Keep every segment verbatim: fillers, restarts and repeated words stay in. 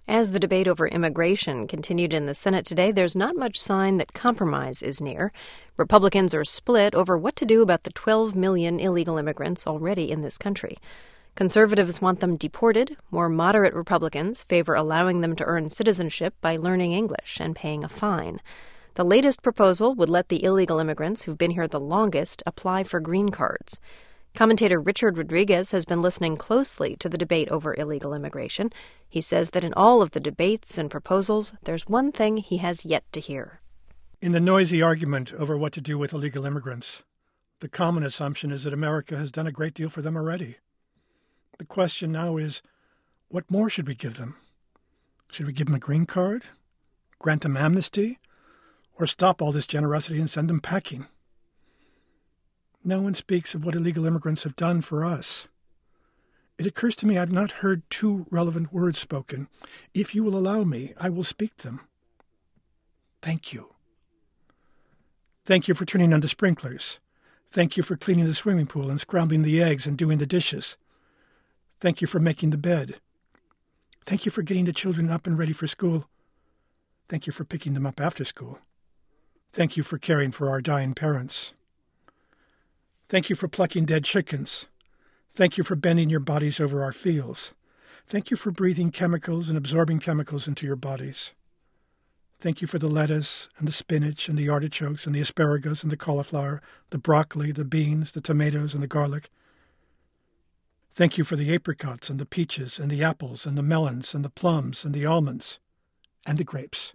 As the debate over immigration continued in the Senate today, there's not much sign that compromise is near. Republicans are split over what to do about the twelve million illegal immigrants already in this country. Conservatives want them deported. More moderate Republicans favor allowing them to earn citizenship by learning English and paying a fine. The latest proposal would let the illegal immigrants who've been here the longest apply for green cards. Commentator Richard Rodriguez has been listening closely to the debate over illegal immigration. He says that in all of the debates and proposals, there's one thing he has yet to hear. In the noisy argument over what to do with illegal immigrants, the common assumption is that America has done a great deal for them already. The question now is, what more should we give them? Should we give them a green card, grant them amnesty, or stop all this generosity and send them packing? No one speaks of what illegal immigrants have done for us. It occurs to me I've not heard two relevant words spoken. If you will allow me, I will speak them. Thank you. Thank you for turning on the sprinklers. Thank you for cleaning the swimming pool and scrambling the eggs and doing the dishes. Thank you for making the bed. Thank you for getting the children up and ready for school. Thank you for picking them up after school. Thank you for caring for our dying parents. Thank you for plucking dead chickens. Thank you for bending your bodies over our fields. Thank you for breathing chemicals and absorbing chemicals into your bodies. Thank you for the lettuce and the spinach and the artichokes and the asparagus and the cauliflower, the broccoli, the beans, the tomatoes and the garlic. Thank you for the apricots and the peaches and the apples and the melons and the plums and the almonds and the grapes.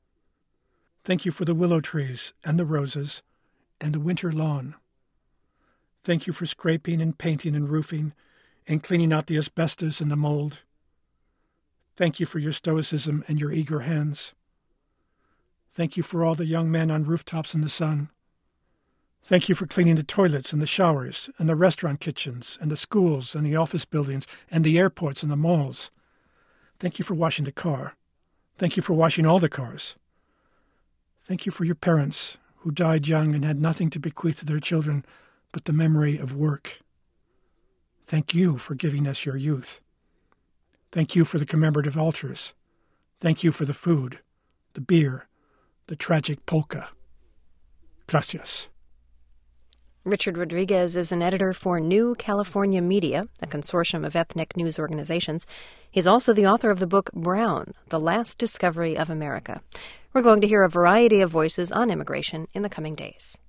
Thank you for the willow trees and the roses and the winter lawn. Thank you for scraping and painting and roofing and cleaning out the asbestos and the mold. Thank you for your stoicism and your eager hands. Thank you for all the young men on rooftops in the sun. Thank you for cleaning the toilets and the showers and the restaurant kitchens and the schools and the office buildings and the airports and the malls. Thank you for washing the car. Thank you for washing all the cars. Thank you for your parents who died young and had nothing to bequeath to their children but the memory of work. Thank you for giving us your youth. Thank you for the commemorative altars. Thank you for the food, the beer, the tragic polka. Gracias. Richard Rodriguez is an editor for New California Media, a consortium of ethnic news organizations. He's also the author of the book Brown, The Last Discovery of America. We're going to hear a variety of voices on immigration in the coming days.